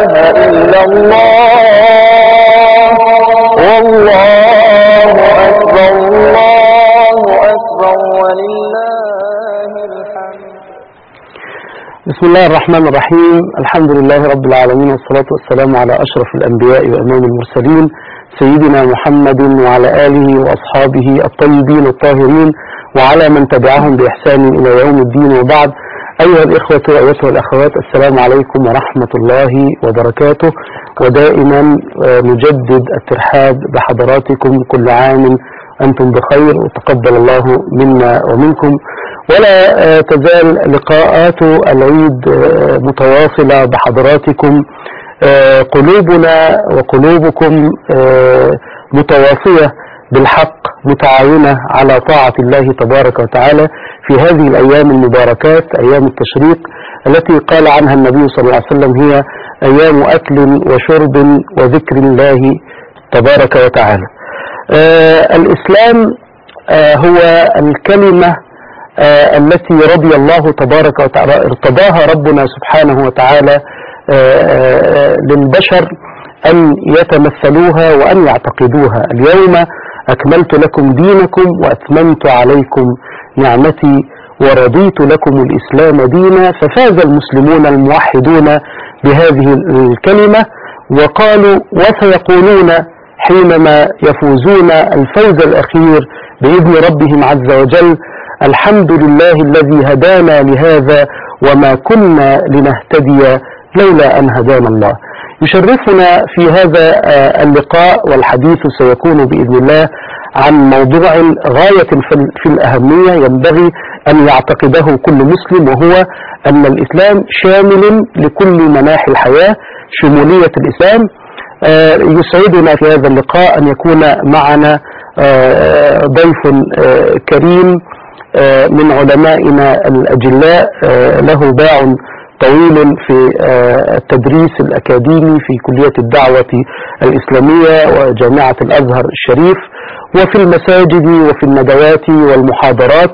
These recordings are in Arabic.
إلا الله والله أكبر الله أكبر ولله الحمد. بسم الله الرحمن الرحيم. الحمد لله رب العالمين، والصلاة والسلام على أشرف الأنبياء وإمام المرسلين سيدنا محمد وعلى آله وأصحابه الطيبين الطاهرين وعلى من تبعهم بإحسان إلى يوم الدين، وبعد. أيها الإخوة وأيتها الأخوات، السلام عليكم ورحمة الله وبركاته. ودائما نجدد الترحاب بحضراتكم، كل عام أنتم بخير وتقبل الله منا ومنكم. ولا تزال لقاءات العيد متواصلة بحضراتكم، قلوبنا وقلوبكم متواصية بالحق، متعاونة على طاعة الله تبارك وتعالى في هذه الأيام المباركات، أيام التشريق التي قال عنها النبي صلى الله عليه وسلم هي أيام أكل وشرب وذكر الله تبارك وتعالى. الإسلام هو الكلمة التي رضي الله تبارك وتعالى، ارتضاها ربنا سبحانه وتعالى للبشر أن يتمثلوها وأن يعتقدوها. اليوم أكملت لكم دينكم وأتممت عليكم نعمتي ورضيت لكم الإسلام دينا. ففاز المسلمون الموحدون بهذه الكلمة، وقالوا وسيقولون حينما يفوزون الفوز الأخير بإذن ربهم عز وجل: الحمد لله الذي هدانا لهذا وما كنا لنهتدي لولا أن هدانا الله. يشرفنا في هذا اللقاء والحديث سيكون بإذن الله عن موضوع غاية في الأهمية ينبغي أن يعتقده كل مسلم، وهو أن الإسلام شامل لكل مناحي الحياة، شمولية الإسلام. يسعدنا في هذا اللقاء أن يكون معنا ضيف كريم من علمائنا الأجلاء، له باع طويل في التدريس الأكاديمي في كلية الدعوة الإسلامية وجامعة الأزهر الشريف، وفي المساجد وفي الندوات والمحاضرات.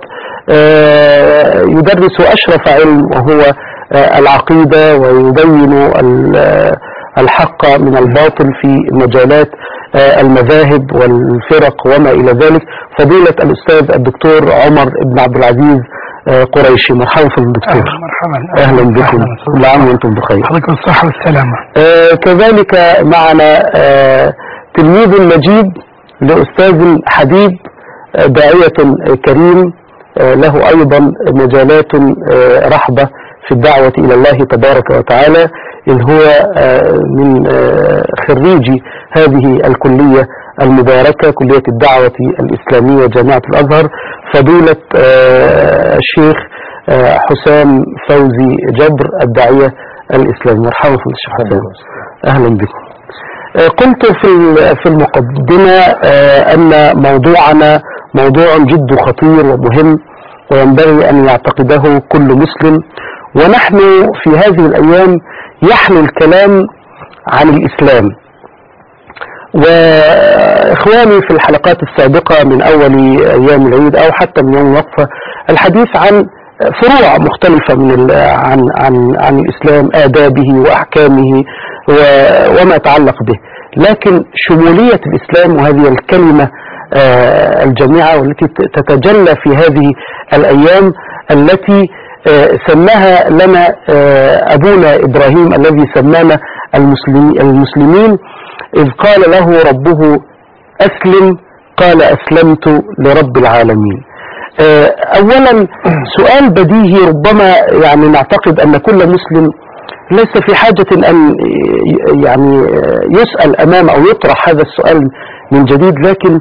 يدرس أشرف علم وهو العقيدة، ويبين الحق من الباطل في مجالات المذاهب والفرق وما إلى ذلك. فضيلة الأستاذ الدكتور عمر بن عبد العزيز قريشي، مرحبا في الدكتور. مرحبا، أهلا بكم، كل عام وأنتم بخير. عليكم الصحة والسلامة. كذلك معنا تلميذ مجيد لأستاذ حبيب، داعية كريم، له أيضا مجالات رحبة في الدعوة إلى الله تبارك وتعالى، إذ هو من خريجي هذه الكلية المباركة، كلية الدعوة الإسلامية جامعة الأزهر، فضيلة الشيخ حسام فوزي جبر، الداعية الإسلامي. مرحبا في الشيخ حسام، أهلا بكم. قلت في المقدمة أن موضوعنا موضوع جد خطير ومهم، وينبغي أن يعتقده كل مسلم. ونحن في هذه الأيام يحلو الكلام عن الإسلام، وإخواني في الحلقات السابقة من أول أيام العيد أو حتى من يوم الوقفة الحديث عن فروع مختلفة عن الإسلام، آدابه وأحكامه وما يتعلق به. لكن شمولية الإسلام، وهذه الكلمة الجميعة والتي تتجلى في هذه الأيام التي سماها لنا أبونا إبراهيم الذي سمانا المسلمين، إذ قال له ربه أسلم قال أسلمت لرب العالمين. أولا سؤال بديهي، ربما يعني نعتقد أن كل مسلم ليس في حاجة أن يعني يسأل أمام أو يطرح هذا السؤال من جديد، لكن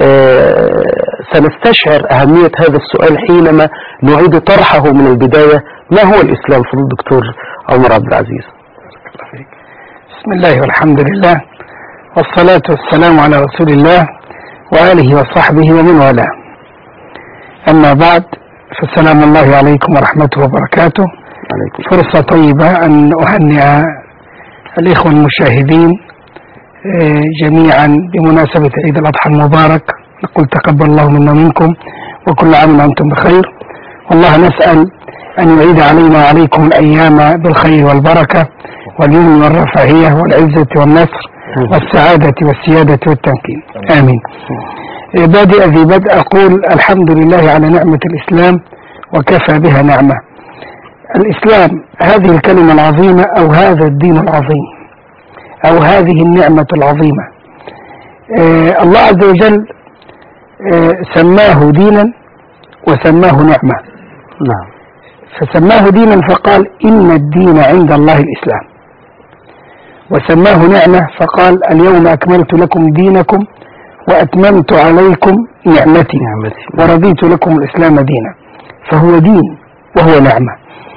سنستشعر أهمية هذا السؤال حينما نعيد طرحه من البداية. ما هو الإسلام في الدكتور عمر عبد العزيز؟ بسم الله والحمد لله والصلاة والسلام على رسول الله وآله وصحبه ومن والاه. أما بعد، فالسلام الله عليكم ورحمته وبركاته. فرصة طيبة أن أهنئ الإخوة المشاهدين جميعا بمناسبة عيد الأضحى المبارك. نقول تقبل الله منا ومنكم، وكل عام وأنتم بخير. والله نسأل أن يعيد علينا وعليكم الأيام بالخير والبركة، واليمن والرفاهية والعزة والنصر والسعادة والسيادة والتمكين. آمين. بادئ ذي بدء أقول الحمد لله على نعمة الإسلام وكفى بها نعمة. الإسلام هذه الكلمة العظيمة أو هذا الدين العظيم أو هذه النعمة العظيمة، الله عز وجل سماه دينا وسماه نعمة. نعم. فسماه دينا فقال إن الدين عند الله الإسلام، وسماه نعمة فقال اليوم أكملت لكم دينكم وأتممت عليكم نعمتي ورضيت لكم الإسلام دينا. فهو دين وهو نعمة.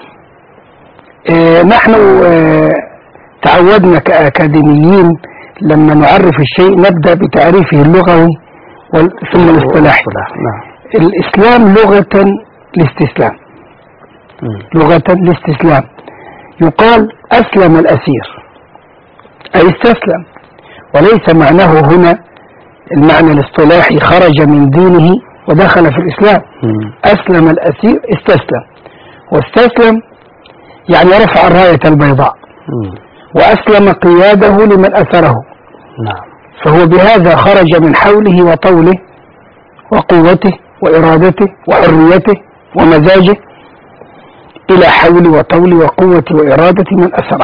نحن تعودنا كأكاديميين لما نعرف الشيء نبدأ بتعريفه اللغوي ثم الاصطلاحي. الإسلام لغة الاستسلام، لغة الاستسلام. يقال أسلم الأسير أي استسلم، وليس معناه هنا المعنى الاصطلاحي خرج من دينه ودخل في الإسلام. أسلم الأسير استسلم، واستسلم يعني رفع الراية البيضاء، وأسلم قياده لمن أثره. فهو بهذا خرج من حوله وطوله وقوته وإرادته وحريته ومزاجه إلى حول وطول وقوة وإرادة من أثره.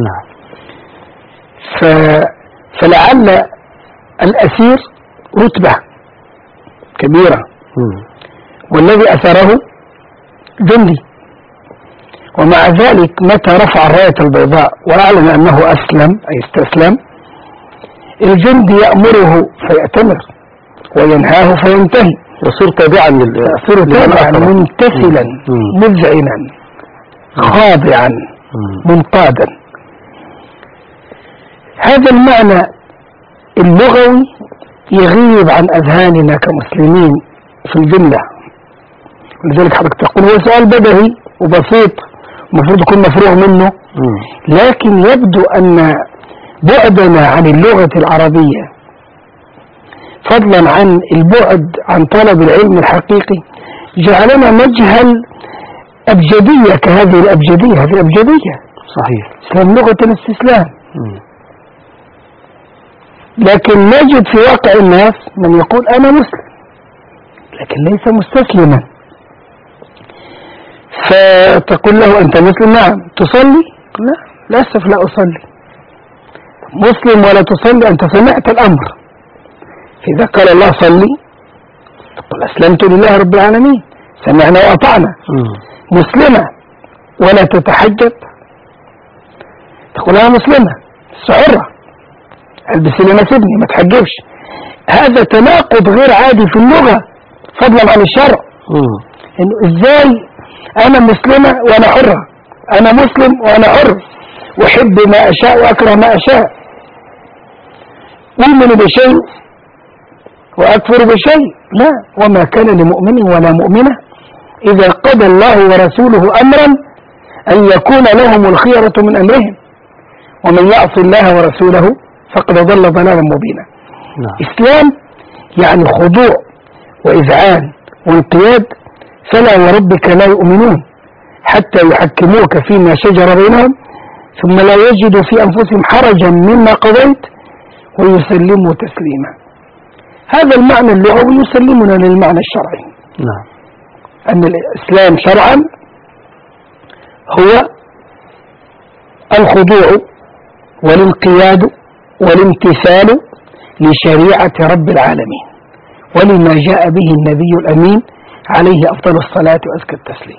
فلعل الأسير رتبة كبيرة، والذي أثره جندي، ومع ذلك متى رفع الراية البيضاء وأعلن أنه أسلم أي استسلم، الجندي يأمره فيأتمر وينهاه فينتهي، يصير تابعا ممتثلا مذعنا خاضعا منقادا. هذا المعنى اللغوي يغيب عن أذهاننا كمسلمين في الجملة، ولذلك حضرتك تقول هو سؤال بدهي وبسيط المفروض يكون مفروغ منه، لكن يبدو أن بعدنا عن اللغة العربية فضلا عن البعد عن طلب العلم الحقيقي جعلنا نجهل أبجدية كهذه الأبجدية. هذه أبجدية صحيح، إسلام لغة الاستسلام. لكن نجد في واقع الناس من يقول أنا مسلم لكن ليس مستسلما، فتقول له أنت مسلم؟ نعم. تصلي؟ لا، للأسف لا أصلي. مسلم ولا تصلي؟ أنت سمعت الأمر، إذا قال الله صلي تقول أسلمت لله رب العالمين، سمعنا وأطعنا. مسلمة ولا تتحجب تقول أنا مسلمة حرة، البس اللي يناسبني ما تحجبش. هذا تناقض غير عادي في اللغة فضلا عن الشرع. إنه إزاي أنا مسلمة وأنا حرة، أنا مسلم وأنا حر، أحب ما أشاء وأكره ما أشاء، أؤمن بشيء وأكفر بشيء؟ لا، وما كان لمؤمن ولا مؤمنة إذا قضى الله ورسوله أمرا أن يكون لهم الخيرة من أمرهم، ومن يعص الله ورسوله فقد ضل ضلالا مبينا. إسلام يعني خضوع وإذعان وانقياد. فلا وربك لا يؤمنون حتى يحكموك فيما شجر بينهم ثم لا يجدوا في أنفسهم حرجا مما قضيت ويسلموا تسليما. هذا المعنى اللغوي يسلمنا للمعنى الشرعي. أن الإسلام شرعا هو الخضوع والانقياد والامتثال لشريعة رب العالمين ولما جاء به النبي الأمين عليه أفضل الصلاة وأزكى التسليم.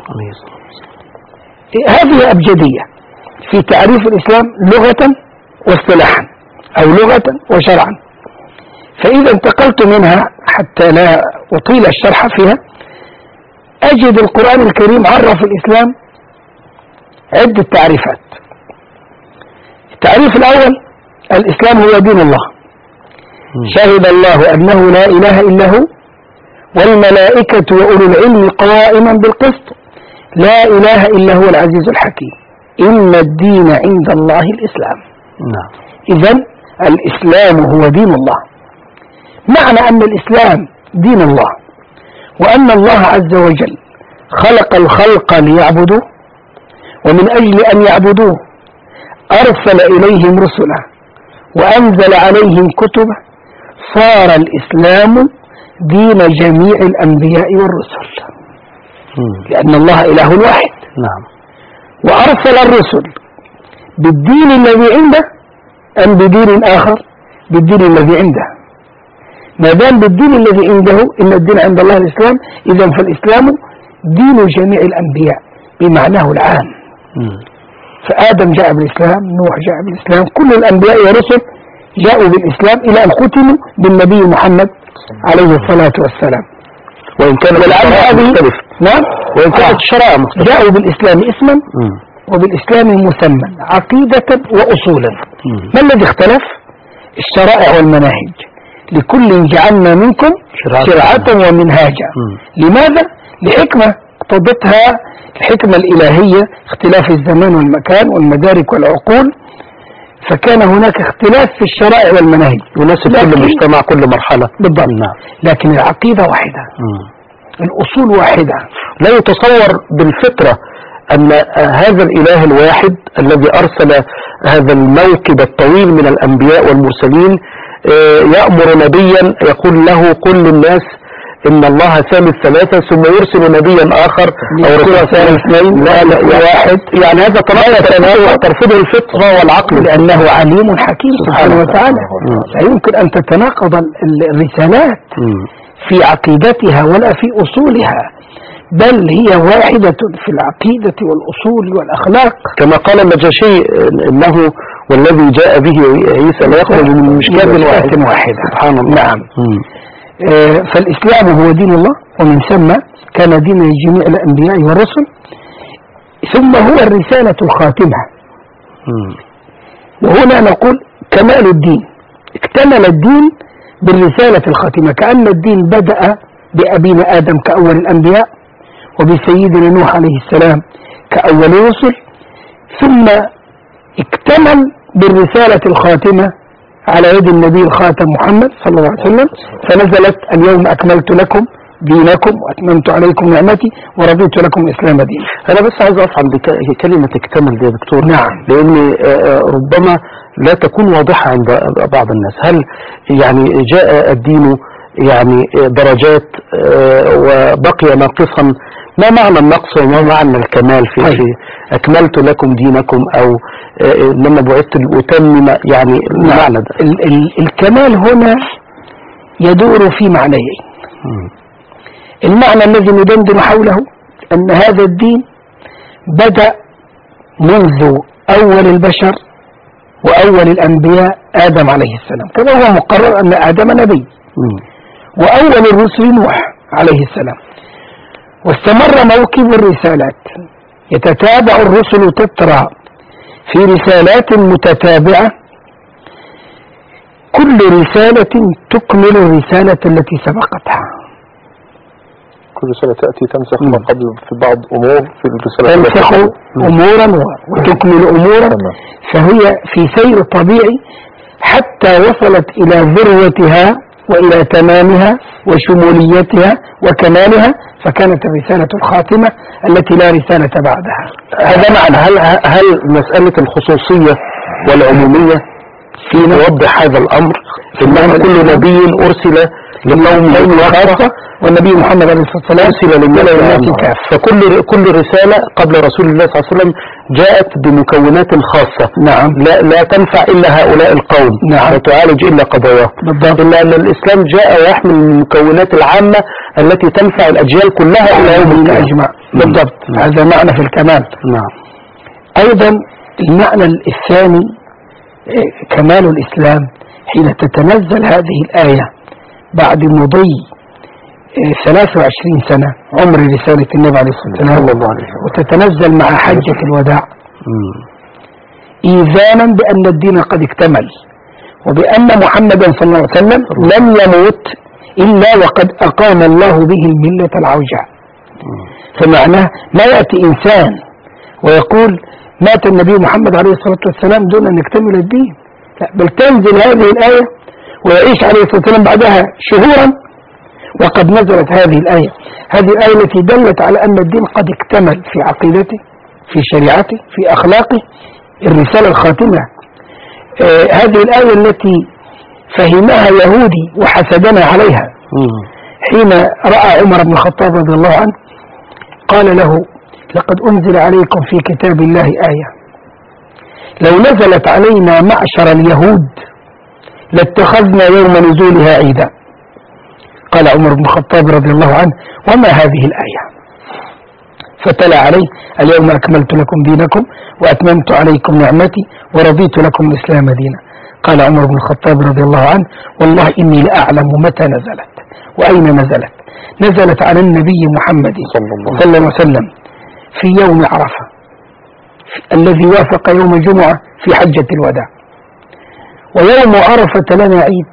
هذه أبجدية في تعريف الإسلام لغة واصطلاحا أو لغة وشرعا. فإذا انتقلت منها حتى لا أطيل الشرح فيها أجد القرآن الكريم عرف الإسلام عدة تعريفات. التعريف الأول الإسلام هو دين الله، شهد الله أنه لا إله إلا هو والملائكة وأولو العلم قائما بالقسط لا إله إلا هو العزيز الحكيم إن الدين عند الله الإسلام. إذن الإسلام هو دين الله. معنى أن الإسلام دين الله وأن الله عز وجل خلق الخلق ليعبدوه، ومن أجل أن يعبدوه أرسل إليهم رسله وأنزل عليهم كتبه صار الإسلام دين جميع الأنبياء والرسل، لأن الله إله واحد. نعم. وأرسل الرسل بالدين الذي عنده أم بدين آخر؟ بالدين الذي عنده. ما دام بالدين الذي عنده، إن الدين عند الله الإسلام، إذن فالإسلام دين جميع الأنبياء بمعناه العام. فآدم جاء بالإسلام، نوح جاء بالإسلام، كل الأنبياء والرسل جاءوا بالإسلام إلى أن ختموا بالنبي محمد عليه الصلاة والسلام. وإن كان الشرائع مختلفة. نعم. وإن كانت الشرائع مختلفة. جاءوا بالإسلام اسما وبالإسلام مسمى، عقيدة وأصولا. ما الذي اختلف؟ الشرائع والمناهج. لكل جعلنا منكم شرعة ومنهاجا. لماذا؟ لحكمة اقتضتها الحكمة الإلهية، اختلاف الزمان والمكان والمدارك والعقول، فكان هناك اختلاف في الشرائع والمناهج يناسب كل مجتمع كل مرحلة. بالضبط. لكن العقيدة واحدة، الأصول واحدة. لا يتصور بالفطرة أن هذا الإله الواحد الذي أرسل هذا الموكب الطويل من الأنبياء والمرسلين يأمر نبيا يقول له قل للناس إن الله ثالث ثلاثة، ثم يرسل نبيا آخر أو رسول ثالث اثنين واحد. يعني هذا ترفضه الفطرة والعقل، لأنه عليم حكيم سبحانه وتعالى. لا يمكن أن تتناقض الرسالات في عقيدتها ولا في أصولها، بل هي واحدة في العقيدة والأصول والأخلاق. كما قال النجاشي إنه والذي جاء به عيسى لا يخرج من مشكاة واحدة. سبحان الله. نعم. فالإسلام هو دين الله، ومن ثم كان دين جميع الأنبياء والرسل، ثم هو الرسالة الخاتمة. وهنا نقول كمال الدين، اكتمل الدين بالرسالة الخاتمة، كأن الدين بدأ بأبينا آدم كأول الأنبياء، وبسيدنا نوح عليه السلام كأول الرسل، ثم اكتمل بالرسالة الخاتمة على يد النبي الخاتم محمد صلى الله عليه وسلم، فنزلت اليوم أكملت لكم دينكم وأتممت عليكم نعمتي ورضيت لكم الإسلام دين. أنا بس عايز أقف عند كلمة اكتمل دي يا دكتور. نعم. لأن ربما لا تكون واضحة عند بعض الناس. هل يعني جاء الدين يعني درجات وبقي ناقصا؟ ما معنى النقص وما معنى الكمال في أكملت لكم دينكم، أو لما بعثت لأتمم، يعني المعنى ده؟ الكمال هنا يدور في معنيين. المعنى الذي ندندن حوله أن هذا الدين بدأ منذ أول البشر وأول الأنبياء آدم عليه السلام، كما هو مقرر أن آدم نبي، وأول الرسل نوح عليه السلام، واستمر موكب الرسالات، يتتابع الرسل تترى في رسالات متتابعة، كل رسالة تكمل الرسالة التي سبقتها. كل رسالة تأتي تمسح ما قبل في بعض أمور في الرسالة، تمسح أمورا وتكمل أمورا، فهي في سير طبيعي حتى وصلت إلى ذروتها وإلى تمامها وشموليتها وكمالها، فكانت الرسالة الخاتمة التي لا رسالة بعدها. هذا معنى. هل مسألة الخصوصية والعمومية في توضح هذا الأمر؟ إنما كل نبي أرسل لقوم خاصة، والنبي محمد عليه الصلاة والسلام أرسل للناس كافة، فكل رسالة قبل رسول الله صلى الله عليه وسلم جاءت بمكونات خاصة. نعم. لا تنفع إلا هؤلاء القوم. نعم. لا تعالج إلا قضاياه. بالضبط. إلا أن الإسلام جاء ويحمل المكونات العامة التي تنفع الأجيال كلها إلى يوم الأجمع. بالضبط. هذا معنى في الكمال. نعم. أيضا المعنى الثاني كمال الإسلام حين تتنزل هذه الآية بعد مضي 23 سنة عمر رسالة النبي عليه الصلاة والسلام، وتتنزل مع حجة الوداع إيذانا بأن الدين قد اكتمل، وبأن محمدا صلى الله عليه وسلم لم يموت إلا وقد أقام الله به الملة العوجاء. فمعناه ما يأتي إنسان ويقول مات النبي محمد عليه الصلاة والسلام دون أن يكتمل الدين، لا، بل تنزل هذه الآية ويعيش عليه الصلاة والسلام بعدها شهورا وقد نزلت هذه الآية. هذه الآية التي دلت على أن الدين قد اكتمل في عقيدته، في شريعته، في أخلاقه، الرسالة الخاتمة. هذه الآية التي فهمها يهودي وحسدنا عليها حين رأى عمر بن الخطاب رضي الله عنه قال له: لقد أنزل عليكم في كتاب الله آية لو نزلت علينا معشر اليهود لاتخذنا يوم نزولها عيدا. قال عمر بن الخطاب رضي الله عنه: وما هذه الآية؟ فتلا عليه: اليوم أكملت لكم دينكم وأتممت عليكم نعمتي ورضيت لكم الإسلام دينا. قال عمر بن الخطاب رضي الله عنه: والله إني لأعلم متى نزلت وأين نزلت. نزلت على النبي محمد صلى الله عليه وسلم في يوم عرفة الذي وافق يوم الجمعة في حجة الوداع، ويوم عرفة لنا عيد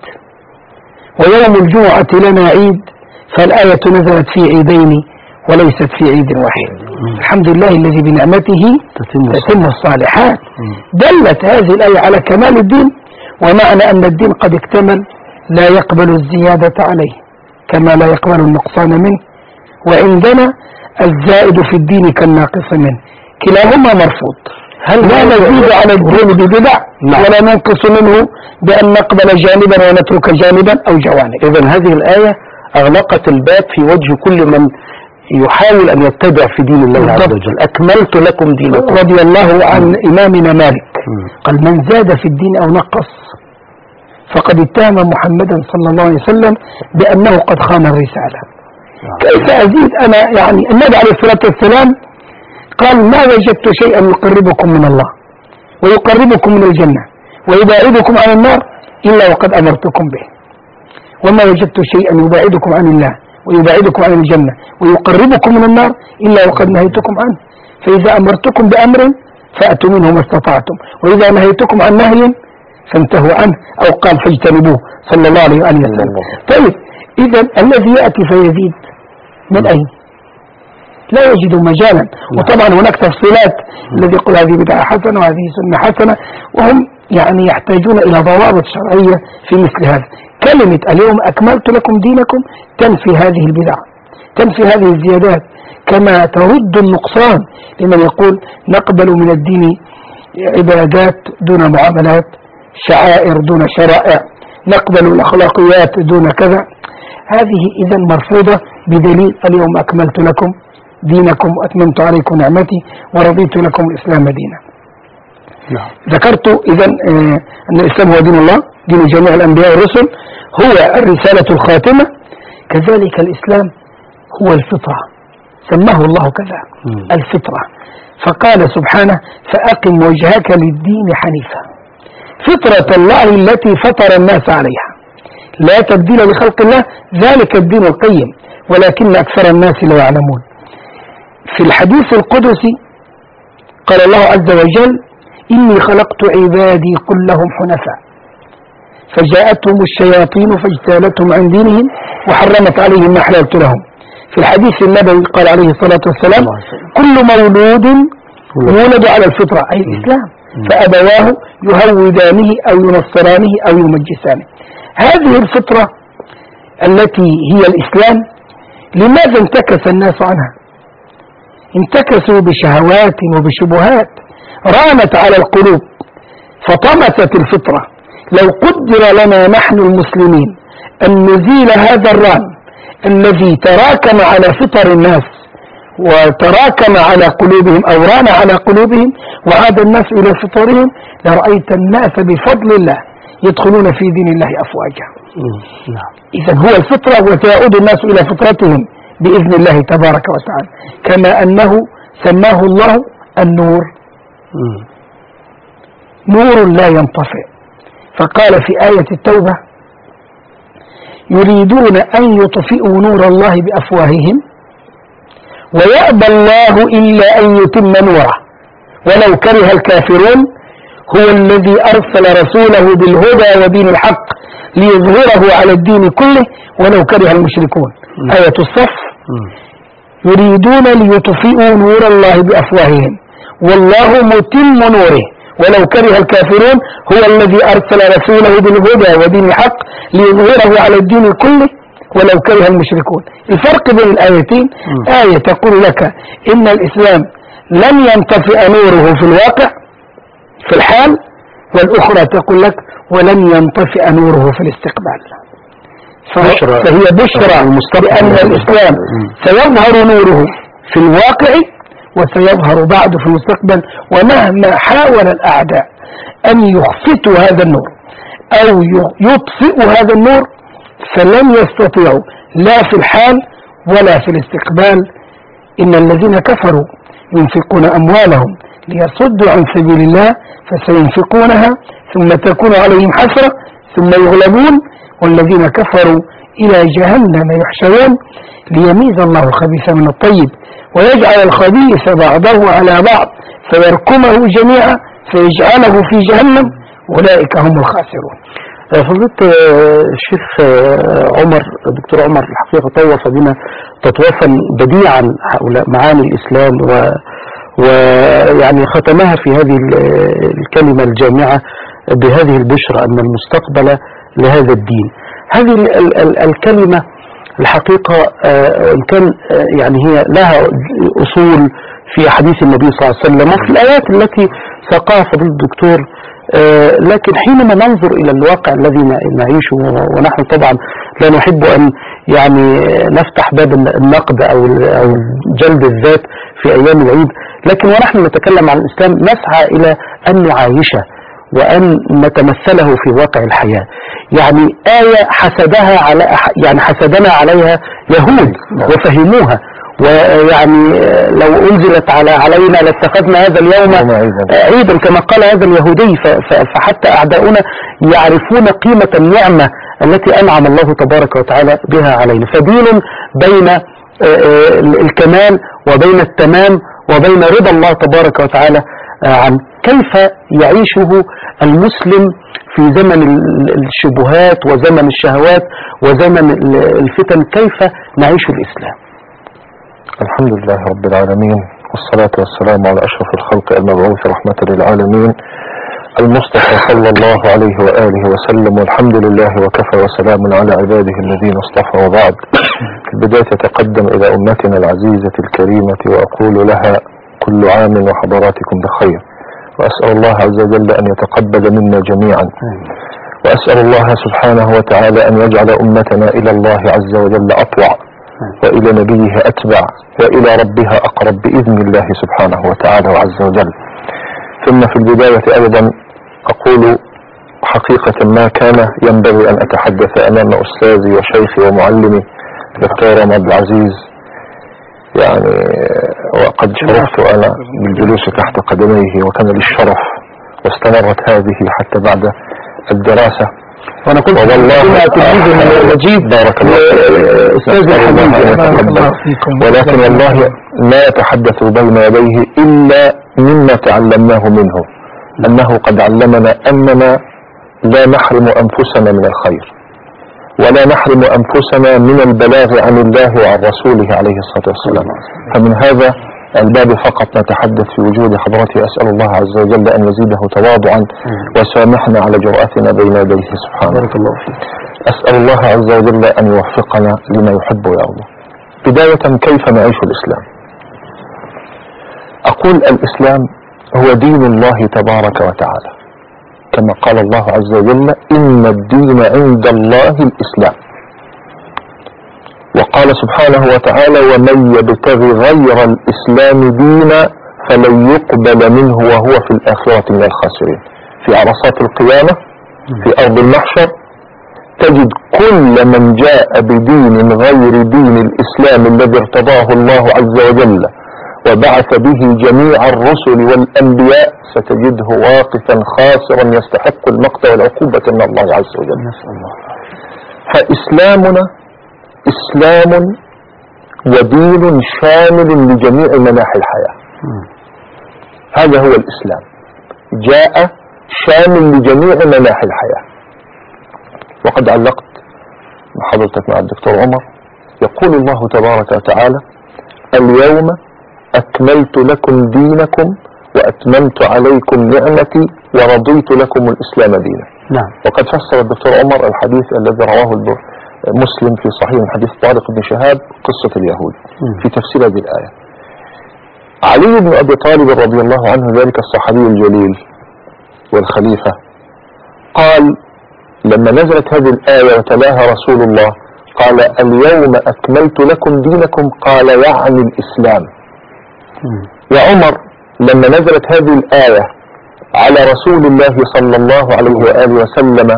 ويوم الجمعة لنا عيد، فالآية نزلت في عيدين وليست في عيد واحد. الحمد لله الذي بنعمته تتم الصالحات. دلت هذه الآية على كمال الدين، ومعنى أن الدين قد اكتمل لا يقبل الزيادة عليه كما لا يقبل النقصان منه، وعندنا الزائد في الدين كالناقص منه، كلاهما مرفوض. لا نزيد على الدين ببدع ولا ننقص منه بأن نقبل جانبا ونترك جانبا أو جوانب. إذن هذه الآية أغلقت الباب في وجه كل من يحاول أن يتبع في دين الله عز وجل. أكملت لكم دينكم. رضي الله عن إمامنا مالك قال: من زاد في الدين أو نقص فقد اتهم محمدا صلى الله عليه وسلم بأنه قد خان الرسالة. كيف أزيد أنا؟ يعني النبي عليه الصلاة والسلام قال: ما وجدت شيئا يقربكم من الله ويقربكم من الجنة ويباعدكم عن النار إلا وقد أمرتكم به، وما وجدت شيئا يباعدكم عن الله ويباعدكم عن الجنة ويقربكم من النار إلا وقد نهيتكم عنه. فإذا أمرتكم بأمر فأتوا منه ما استطعتم، وإذا نهيتكم عن نهي فانتهوا عنه، أو قال فاجتنبوه صلى الله عليه وسلم. طيب، إذا الذي يأتي فيزيد من أين؟ لا يجد مجالا. وطبعا هناك تفصيلات، الذي يقول هذه بدعة حسنة وهذه سنة حسنة، وهم يعني يحتاجون إلى ضوابط شرعية في مثل هذا. كلمة اليوم أكملت لكم دينكم تنفي هذه البدع، تنفي هذه الزيادات، كما ترد النقصان لمن يقول نقبل من الدين عبادات دون معاملات، شعائر دون شرائع، نقبل الأخلاقيات دون كذا. هذه إذن مرفوضة بدليل اليوم أكملت لكم دينكم وأتممت عليكم نعمتي ورضيت لكم الإسلام دينا. ذكرت إذن أن الإسلام هو دين الله، دين جميع الأنبياء والرسل، هو الرسالة الخاتمة. كذلك الإسلام هو الفطرة، سماه الله كذا الفطرة، فقال سبحانه: فأقم وجهك للدين حنيفا فطرة الله التي فطر الناس عليها لا تبديل لخلق الله ذلك الدين القيم ولكن أكثر الناس لا يعلمون. في الحديث القدسي قال الله عز وجل: إني خلقت عبادي كلهم حنفاء فجاءتهم الشياطين فاجتالتهم عن دينهم وحرمت عليهم ما حللت لهم. في الحديث النبوي قال عليه الصلاة والسلام: كل مولود يولد على الفطرة أي الإسلام، فأبواه يهودانه أو ينصرانه أو يمجسانه. هذه الفطرة التي هي الإسلام لماذا انتكس الناس عنها؟ انتكسوا بشهوات وبشبهات رانت على القلوب فطمست الفطرة. لو قدر لنا نحن المسلمين أن نزيل هذا الران الذي تراكم على فطر الناس وتراكم على قلوبهم أو ران على قلوبهم وعاد الناس إلى فطرهم، لرأيت الناس بفضل الله يدخلون في دين الله أفواجا. إذن هو الفطرة، وسيعود الناس إلى فطرتهم بإذن الله تبارك وتعالى، كما أنه سماه الله النور، نور لا ينطفئ. فقال في آية التوبة: يريدون أن يطفئوا نور الله بأفواههم ويأبى الله إلا أن يتم نوره ولو كره الكافرون هو الذي أرسل رسوله بالهدى ودين الحق ليظهره على الدين كله ولو كره المشركون. آية الصف: يريدون ليطفئوا نور الله بأفواههم والله متم نوره ولو كره الكافرون هو الذي أرسل رسوله بالهدى ودين الحق ليظهره على الدين كله ولو كره المشركون. الفرق بين الآيتين: آية تقول لك إن الإسلام لن ينطفئ نوره في الواقع في الحال، والأخرى تقول لك ولن ينطفئ نوره في الاستقبال. فهي بشرى بأن الإسلام سيظهر نوره في الواقع وسيظهر بعد في المستقبل، ومهما حاول الأعداء أن يخفتوا هذا النور أو يطفئوا هذا النور فلن يستطيعوا لا في الحال ولا في الاستقبال. إن الذين كفروا ينفقون أموالهم ليصدوا عن سبيل الله فسينفقونها ثم تكون عليهم حسرة ثم يغلبون والذين كفروا إلى جهنم يحشرون ليميز الله الخبيث من الطيب ويجعل الخبيث بعضه على بعض فيركمه جميعا فيجعله في جهنم أولئك هم الخاسرون. فضيلة الشيخ عمر، دكتور عمر، الحقيقة طوف بنا تطوفا بديعا حول معاني الإسلام ويعني ختمها في هذه الكلمة الجامعة بهذه البشرى أن المستقبل لهذا الدين. هذه الكلمة الحقيقة إن كان يعني هي لها أصول في حديث النبي صلى الله عليه وسلم وفي الآيات التي ساقها فضيلة الدكتور، لكن حينما ننظر إلى الواقع الذي نعيشه، ونحن طبعا لا نحب أن يعني نفتح باب النقد أو جلد الذات في أيام العيد، لكن ونحن نتكلم عن الإسلام نسعى إلى أن نعايشه وأن نتمثله في واقع الحياة. يعني آية حسدنا عليها يهود وفهموها، ويعني لو أنزلت علينا لاتخذنا هذا اليوم عيدا كما قال هذا اليهودي. فحتى أعداؤنا يعرفون قيمة النعمة التي أنعم الله تبارك وتعالى بها علينا. فدين بين الكمال وبين التمام وبين رضا الله تبارك وتعالى عن كيف يعيشه المسلم في زمن الشبهات وزمن الشهوات وزمن الفتن. كيف نعيش الإسلام؟ الحمد لله رب العالمين، والصلاة والسلام على أشرف الخلق المبعوث رحمة للعالمين المصطفى صلى الله عليه وآله وسلم، والحمد لله وكفى وسلام على عباده الذين اصطفى. وبعد، في البداية أتقدم إلى أمتنا العزيزة الكريمة وأقول لها كل عام وحضراتكم بخير، وأسأل الله عز وجل أن يتقبل منا جميعا، وأسأل الله سبحانه وتعالى أن يجعل أمتنا إلى الله عز وجل أطوع، وإلى نبيه أتبع، وإلى ربها أقرب بإذن الله سبحانه وتعالى وعز وجل. ثم في البداية أيضا أقول حقيقة ما كان ينبغي أن أتحدث أمام أستاذي وشيخي ومعلمي دكتور عبد العزيز، يعني وقد شرفت أنا بالجلوس تحت قدميه وكان لي الشرف، واستمرت هذه حتى بعد الدراسة. وانا كنت والله تلميذ مجيد بارك الله استاذ الحبيب، ولكن والله لا يتحدث بين يديه الا مما تعلمناه منه، انه قد علمنا اننا لا نحرم انفسنا من الخير، ولا نحرم انفسنا من البلاغ عن الله وعن رسوله عليه الصلاة والسلام. فمن هذا الباب فقط نتحدث في وجود حضرته. أسأل الله عز وجل أن يزيده تواضعا وسامحنا على جرأتنا بين يديه سبحانه. بارك الله فيك. أسأل الله عز وجل أن يوفقنا لما يحب ويرضى. بداية، كيف نعيش الإسلام؟ أقول الإسلام هو دين الله تبارك وتعالى، كما قال الله عز وجل إن الدين عند الله الإسلام. وقال سبحانه وتعالى ومن يبتغي غير الإسلام دينا فلن يقبل منه وهو في الآخرة من الخاسرين. في عرصات القيامة في أرض المحشر تجد كل من جاء بدين غير دين الإسلام الذي ارتضاه الله عز وجل وبعث به جميع الرسل والأنبياء ستجده واقفا خاسرا يستحق المقت والعقوبة من الله عز وجل. فإسلامنا إسلام ودين شامل لجميع مناحي الحياة. هذا هو الإسلام، جاء شامل لجميع مناحي الحياة. وقد علقت مع حضرتك مع الدكتور عمر، يقول الله تبارك وتعالى اليوم أكملت لكم دينكم وأتممت عليكم نعمتي ورضيت لكم الإسلام دينا. نعم. وقد فسر الدكتور عمر الحديث الذي رواه مسلم في صحيح من حديث طارق بن شهاب قصة اليهود في تفسير هذه الآية. علي بن أبي طالب رضي الله عنه ذلك الصحابي الجليل والخليفة، قال لما نزلت هذه الآية وتلاها رسول الله قال اليوم أكملت لكم دينكم، قال يعني الإسلام. وعمر لما نزلت هذه الآية على رسول الله صلى الله عليه وآله وسلم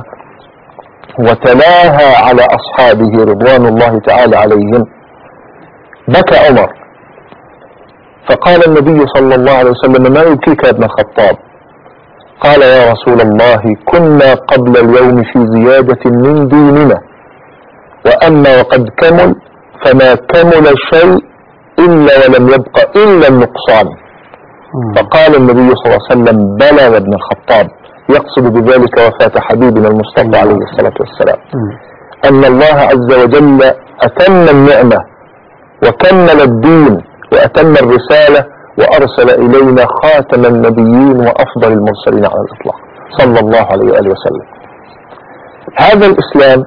وتلاها على أصحابه رضوان الله تعالى عليهم بكى عمر، فقال النبي صلى الله عليه وسلم ما يبكيك يا ابن الخطاب؟ قال يا رسول الله كنا قبل اليوم في زيادة من ديننا، وأما وقد كمل فما كمل شيء إلا ولم يبق إلا النقصان. فقال النبي صلى الله عليه وسلم بلى يا ابن الخطاب، يقصد بذلك وفاة حبيبنا المصطفى عليه الصلاة والسلام، أن الله عز وجل أتم النعمة وكمل الدين وأتم الرسالة وأرسل إلينا خاتم النبيين وأفضل المرسلين على الإطلاق صلى الله عليه وآله وسلم. هذا الإسلام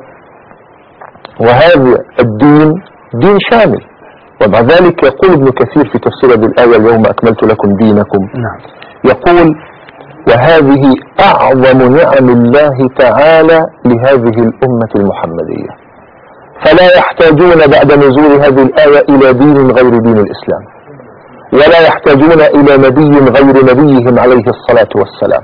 وهذا الدين دين شامل، ومع ذلك يقول ابن كثير في تفسير هذه الآية اليوم أكملت لكم دينكم، يقول وهذه أعظم نعم الله تعالى لهذه الأمة المحمدية، فلا يحتاجون بعد نزول هذه الآية إلى دين غير دين الإسلام، ولا يحتاجون إلى نبي غير نبيهم عليه الصلاة والسلام.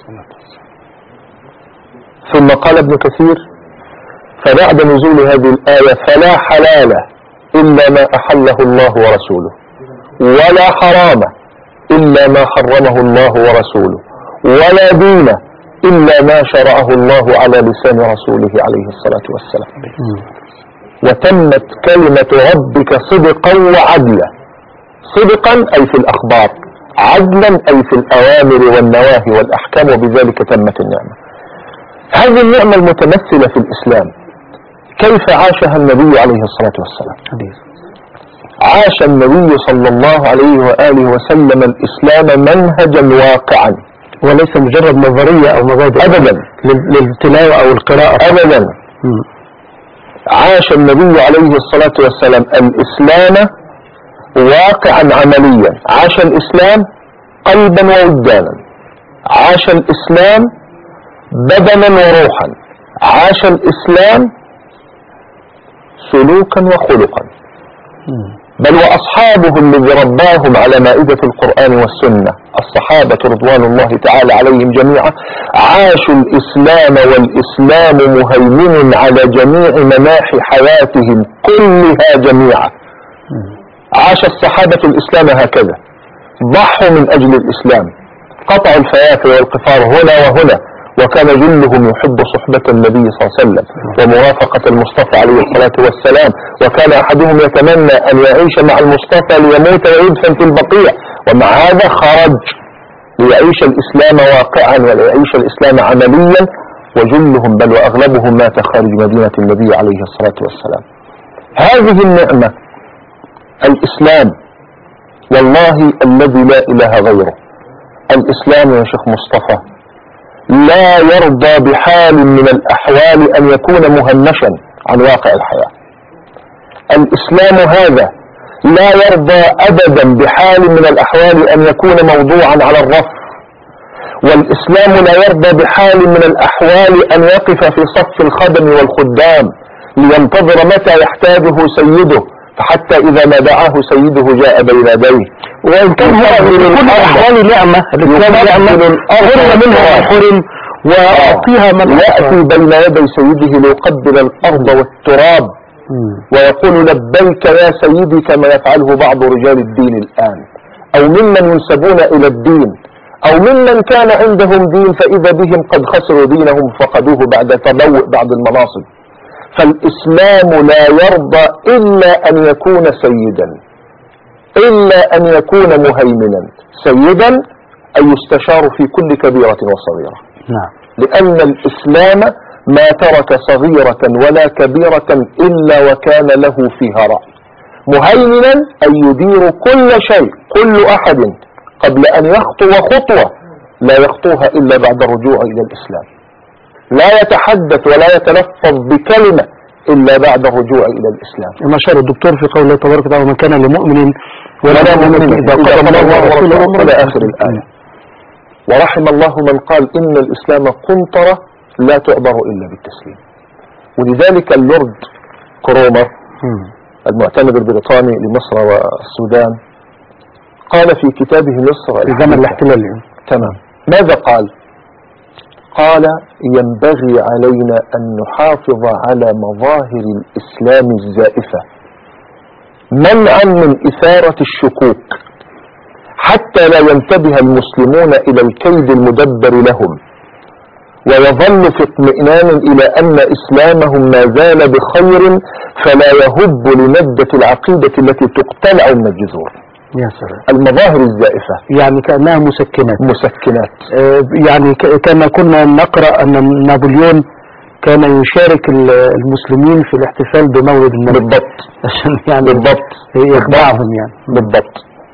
ثم قال ابن كثير فبعد نزول هذه الآية فلا حلال إلا ما أحله الله ورسوله، ولا حرام إلا ما حرمه الله ورسوله، ولا دين إلا ما شرعه الله على لسان رسوله عليه الصلاة والسلام. وتمت كلمة ربك صدقا وعدلا، صدقا أي في الأخبار، عدلا أي في الأوامر والنواهي والأحكام، وبذلك تمت النعمة. هذه النعمة المتمثلة في الإسلام كيف عاشها النبي عليه الصلاة والسلام؟ عاش النبي صلى الله عليه وآله وسلم الإسلام منهجا واقعا، وليس مجرد نظرية أو مبادئ أبدا للتلاوة أو القراءة أبدا. عاش النبي عليه الصلاة والسلام الإسلام واقعا عمليا، عاش الإسلام قلبا ووجدانا، عاش الإسلام بدنا وروحا، عاش الإسلام سلوكا وخلقا، بل وأصحابه الذي رباهم على مائدة القرآن والسنة الصحابة رضوان الله تعالى عليهم جميعا عاشوا الإسلام، والإسلام مهيمن على جميع مناحي حياتهم كلها جميعا. عاش الصحابة الإسلام هكذا، ضحوا من أجل الإسلام، قطعوا الفيافي والقفار هنا وهنا، وكان جلهم يحب صحبة النبي صلى الله عليه وسلم ومرافقة المصطفى عليه الصلاة والسلام، وكان أحدهم يتمنى أن يعيش مع المصطفى ليموت ويدفن في البقيع، ومع هذا خرج ليعيش الإسلام واقعا وليعيش الإسلام عمليا، وجلهم بل وأغلبهم مات خارج مدينة النبي عليه الصلاة والسلام. هذه النعمة الإسلام والله الذي لا إله غيره، الإسلام يا شيخ مصطفى لا يرضى بحال من الأحوال أن يكون مهمشا عن واقع الحياة. الإسلام هذا لا يرضى أبدا بحال من الأحوال أن يكون موضوعا على الرف، والإسلام لا يرضى بحال من الأحوال أن يقف في صف الخدم والخدام لينتظر متى يحتاجه سيده، فحتى إذا ما دعاه سيده جاء بين يديه. وإن كان هو في كل أحوال نعمة، الإسلام نعمة حرم منها حرم وأعطيها من يأتي بين يدي سيده ليقبل الأرض والتراب ويقول لبيك يا سيدي، كما يفعله بعض رجال الدين الآن، أو ممن ينسبون إلى الدين، أو ممن كان عندهم دين فإذا بهم قد خسروا دينهم فقدوه بعد تبوء بعض المناصب. فالإسلام لا يرضى إلا أن يكون سيدا، إلا أن يكون مهيمنا. سيدا أي يستشار في كل كبيرة وصغيرة، لأن الإسلام ما ترك صغيرة ولا كبيرة إلا وكان له فيها رأي. مهيمنا أي يدير كل شيء، كل أحد قبل أن يخطو خطوة لا يخطوها إلا بعد الرجوع إلى الإسلام، لا يتحدث ولا يتلفظ بكلمة إلا بعد الرجوع إلى الإسلام. ما شاء الدكتور في قول الله تبارك وتعالى: ومن كان لمؤمن ولا مؤمن إذا قضى الله ورسوله إلى آخر الآية. ورحم الله من قال إن الإسلام قنطرة لا تعبر إلا بالتسليم. ولذلك اللورد كرومر المعتمد البريطاني لمصر والسودان قال في كتابه مصر في زمن الاحتلال. تمام. ماذا قال؟ قال ينبغي علينا أن نحافظ على مظاهر الإسلام الزائفة منعا من إثارة الشكوك حتى لا ينتبه المسلمون إلى الكيد المدبر لهم ويظل في اطمئنان إلى أن إسلامهم ما زال بخير فلا يهب لمادة العقيدة التي تقتلع من الجذور. يا سلام. المظاهر الزائفة يعني كأنها مسكنات. يعني كما كنا نقرأ أن نابليون كان يشارك المسلمين في الاحتفال بمولد النبي. بالضبط. عشان يعني بالضبط يخدعهم يعني. بالضبط.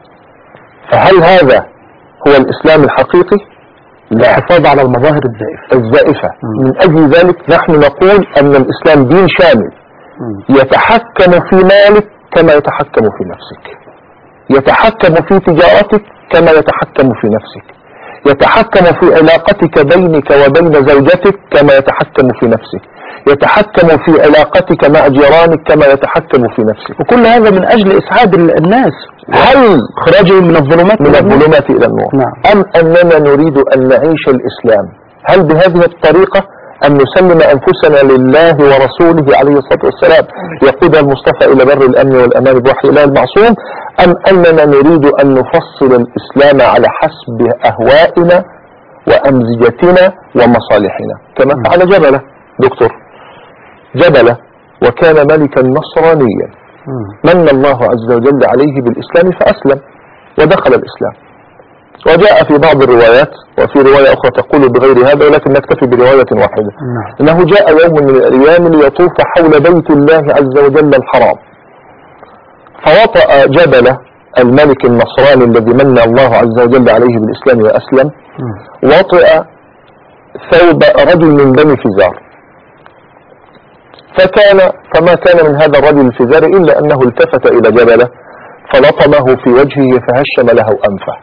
فهل هذا هو الإسلام الحقيقي؟ الحفاظ على المظاهر الزائفة. من أجل ذلك نحن نقول أن الإسلام دين شامل يتحكم في مالك كما يتحكم في نفسك، يتحكم في تجارتك كما يتحكم في نفسك، يتحكم في علاقتك بينك وبين زوجتك كما يتحكم في نفسك، يتحكم في علاقتك مع جيرانك كما يتحكم في نفسك. وكل هذا من أجل إسعاد الناس، هل إخراجهم من الظلمات إلى النور؟ نعم. أم أننا نريد أن نعيش الإسلام هل بهذه الطريقة أن نسلم أنفسنا لله ورسوله عليه الصلاة والسلام يقود المصطفى إلى بر الأمن والأمان بوحي الله المعصوم، أم أننا نريد أن نفصل الإسلام على حسب أهوائنا وأمزجتنا ومصالحنا كما فعل جبلة دكتور جبلة، وكان ملكا نصرانيا من الله عز وجل عليه بالإسلام فأسلم ودخل الإسلام. وجاء في بعض الروايات وفي رواية أخرى تقول بغير هذا ولكن نكتفي برواية واحدة أنه جاء يوم من الأيام ليطوف حول بيت الله عز وجل الحرام، فوطأ جبلة الملك النصراني الذي من الله عز وجل عليه بالإسلام وأسلم وطئ ثوب رجل من بني فزار، فما كان من هذا الرجل الفزاري إلا أنه التفت إلى جبلة فلطمه في وجهه فهشم له أنفه.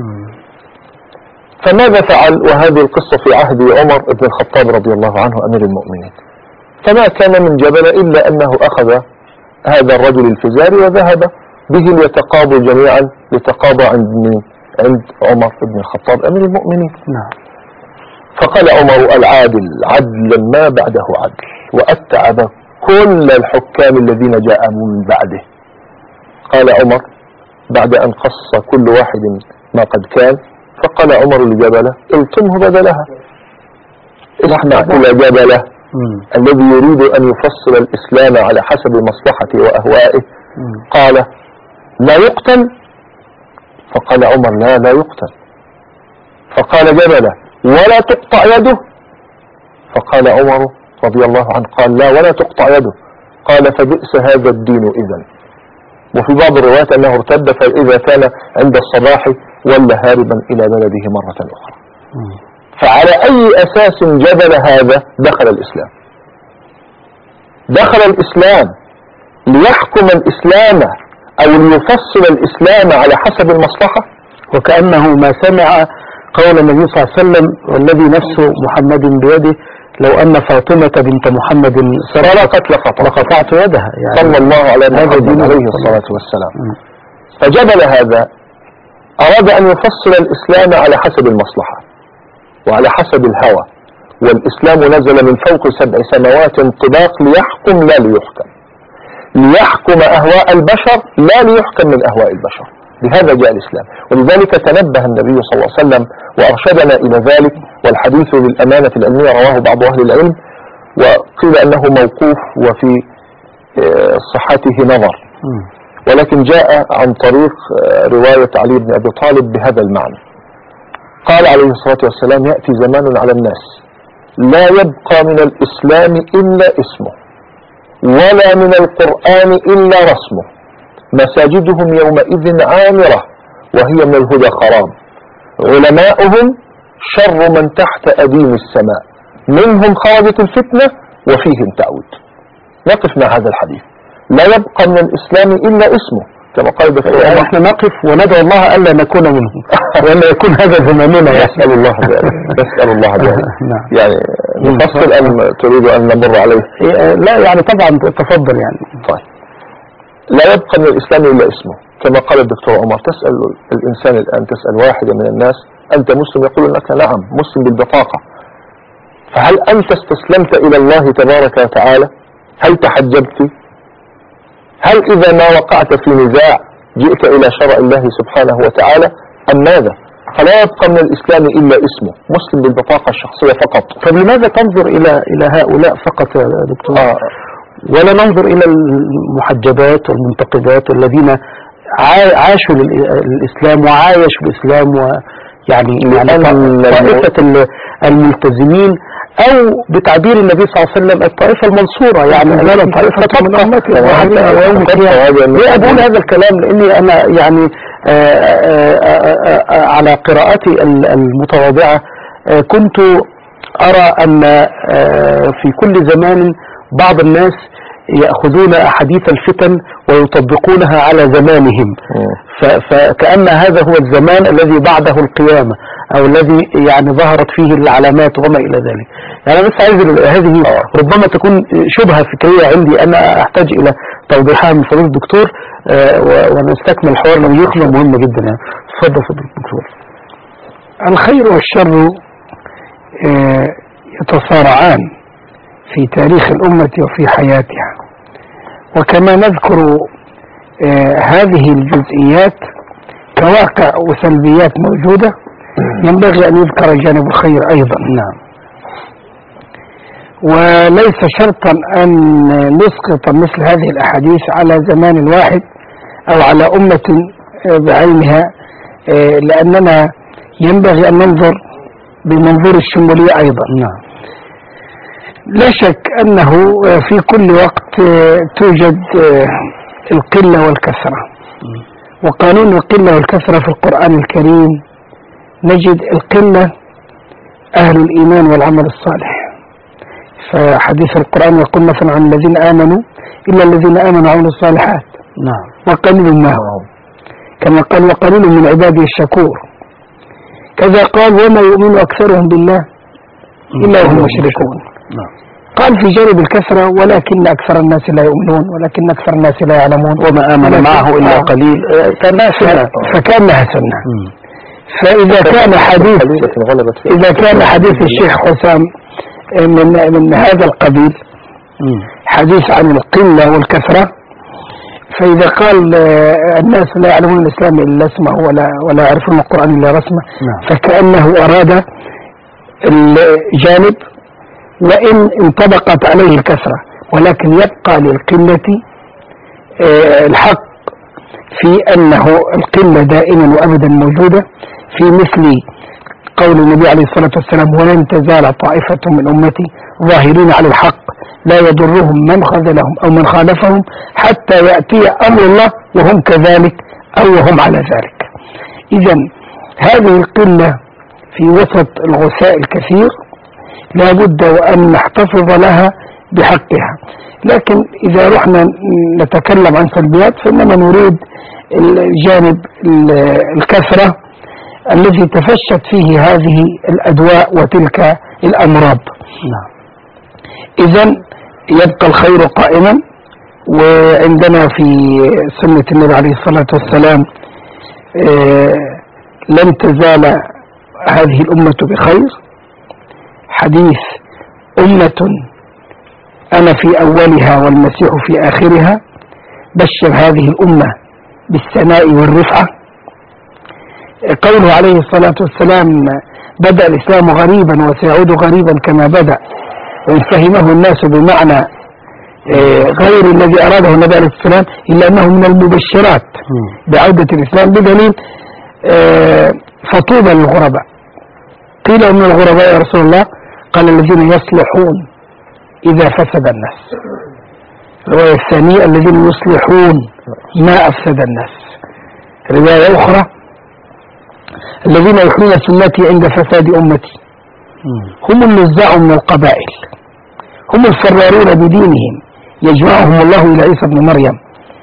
فماذا فعل؟ وهذه القصة في عهد عمر بن الخطاب رضي الله عنه أمير المؤمنين. فما كان من جبلة إلا أنه أخذ هذا الرجل الفزاري وذهب به ليتقاضوا جميعا لتقاضى عند عمر بن الخطاب أمير المؤمنين. فقال عمر العادل عدلا ما بعده عدل، وأتعب كل الحكام الذين جاءوا من بعده. قال عمر بعد أن قص كل واحد ما قد كان، فقال عمر لجبلة التمه بدلها. اسمع إلى جبلة الذي يريد أن يفصل الإسلام على حسب مصلحته وأهوائه. قال لا يقتل؟ فقال عمر لا يقتل. فقال جبلة ولا تقطع يده؟ فقال عمر رضي الله عنه قال لا ولا تقطع يده. قال فبئس هذا الدين إذن. وفي بعض الروايات أنه ارتد فإذا كان عند الصباح ولا هاربا إلى بلده مرة أخرى. فعلى أي أساس جبل هذا دخل الإسلام؟ دخل الإسلام ليحكم الإسلام أو ليفصل الإسلام على حسب المصلحة، وكأنه ما سمع قول النبي صلى الله عليه وسلم والذي نفس محمد بيده لو أن فاطمة بنت محمد سرقت لقطعت يدها يعني صلى الله على محمد عليه الصلاة والسلام. فجبل هذا أراد أن يفصل الإسلام على حسب المصلحة وعلى حسب الهوى، والإسلام نزل من فوق 7 سماوات طباق ليحكم لا ليحكم، ليحكم أهواء البشر لا ليحكم من أهواء البشر. بهذا جاء الإسلام، ولذلك تنبه النبي صلى الله عليه وسلم وأرشدنا إلى ذلك. والحديث للأمانة العلمية رواه بعض أهل العلم وقيل أنه موقوف وفي صحته نظر، ولكن جاء عن طريق رواية علي بن أبي طالب بهذا المعنى. قال عليه الصلاة والسلام يأتي زمان على الناس لا يبقى من الإسلام إلا اسمه ولا من القرآن إلا رسمه، مساجدهم يومئذ عامرة وهي من الهدى خراب، علماؤهم شر من تحت أديم السماء، منهم خرجت الفتنة وفيهم تعود. نقف مع هذا الحديث. لا يبقى من الإسلام إلا اسمه كما قال الدكتور يعني عمر. احنا نقف وندعو الله ألا نكون منهم وألا يكون هذا زماننا. نسأل الله ذلك، نسأل الله ذلك. نعم. يعني نفصل أم تريد أن نمر عليه؟ لا يعني طبعا تفضل يعني. طيب، لا يبقى من الإسلام إلا اسمه، كما قال الدكتور عمر. تسأل الإنسان الآن، تسأل واحدا من الناس أنت مسلم؟ يقول لك نعم مسلم بالبطاقة. فهل أنت استسلمت إلى الله تبارك وتعالى؟ هل تحجبت؟ هل إذا ما وقعت في نزاع جئت إلى شرع الله سبحانه وتعالى أم ماذا؟ فلا يبقى من الإسلام إلا اسمه، مسلم بالبطاقة الشخصية فقط. طب لماذا تنظر إلى هؤلاء فقط يا دكتور؟ ولا ننظر إلى المحجبات والمنتقبات الذين عاشوا للإسلام وعايشوا الإسلام، ويعني طائفة الملتزمين، أو بتعبير النبي صلى الله عليه وسلم الطائفة المنصورة، يعني لا طائفة من أمتي ويوم القيامة. ليه أقول هذا الكلام؟ لأني أنا يعني على قراءتي المتواضعة كنت أرى أن في كل زمان بعض الناس يأخذون أحاديث الفتن ويطبقونها على زمانهم، فكأن هذا هو الزمان الذي بعده القيامة، أو الذي يعني ظهرت فيه العلامات وما إلى ذلك. يعني أنا بس عايز هذه ربما تكون شبهة فكرية عندي، أنا أحتاج إلى توضيحها من فضيلة الدكتور ونستكمل الحوار لأنه يقظة مهمة جدا. يعني تفضل فضيلة الدكتور. الخير والشر يتصارعان في تاريخ الأمة وفي حياتها، وكما نذكر هذه الجزئيات كواقع وسلبيات موجودة، ينبغي أن يذكر جانب الخير أيضا. نعم. وليس شرطا أن نسقط مثل هذه الأحاديث على زمان واحد أو على أمة بعينها، لأننا ينبغي أن ننظر بمنظور الشمولية أيضا. نعم. لا شك أنه في كل وقت توجد القلة والكثرة، وقانون القلة والكثرة في القرآن الكريم نجد القلة أهل الإيمان والعمل الصالح، فحديث القرآن يقول مثلا عن الذين آمنوا إلا الذين آمنوا وعملوا الصالحات. نعم. وقليل ما هو، كما قال وقليل من عبادي الشكور. كذا قال وما يؤمن أكثرهم بالله إلا وهم مشركون. قال في جانب الكثرة ولكن أكثر الناس لا يؤمنون، ولكن أكثر الناس لا يعلمون، وما آمن معه إلا قليل. فكانها سنة. فإذا كان حديث الشيخ حسام من هذا القبيل، حديث عن القلة والكثرة، فإذا قال الناس لا يعلمون الإسلام إلا اسمه ولا يعرفون القرآن إلا رسمه، فكأنه أراد الجانب وإن انطبقت عليه الكثرة، ولكن يبقى للقلة الحق في أنه القلة دائما وأبدا موجودة، في مثل قول النبي عليه الصلاة والسلام ولن تزال طائفة من أمتي ظاهرين على الحق لا يضرهم من خذلهم أو من خالفهم حتى يأتي أمر الله وهم كذلك أو وهم على ذلك. إذا هذه القلة في وسط الغثاء الكثير لا بد وأن نحتفظ لها بحقها. لكن إذا رحنا نتكلم عن سلبيات فإنما نريد الجانب الكثرة الذي تفشت فيه هذه الأدواء وتلك الأمراض. إذن يبقى الخير قائما، وعندنا في سنة النبي عليه الصلاة والسلام لن تزال هذه الأمة بخير. حديث أمة أنا في أولها والمسيح في آخرها، بشر هذه الأمة بالثناء والرفعة. قوله عليه الصلاة والسلام بدأ الإسلام غريبا وسيعود غريبا كما بدأ، وإن فهمه الناس بمعنى غير الذي أراده النبي عليه السلام، إلا أنه من المبشرات بعودة الإسلام، بدليل فطوبى للغرباء. قيل من الغرباء يا رسول الله؟ قال الذين يصلحون إذا فسد الناس. الرواية الثانية الذين يصلحون ما أفسد الناس. رواية أخرى الذين يحيون سنتي عند فساد أمتي. هم النزاع من القبائل، هم الفرارون بدينهم، يجمعهم الله إلى عيسى ابن مريم.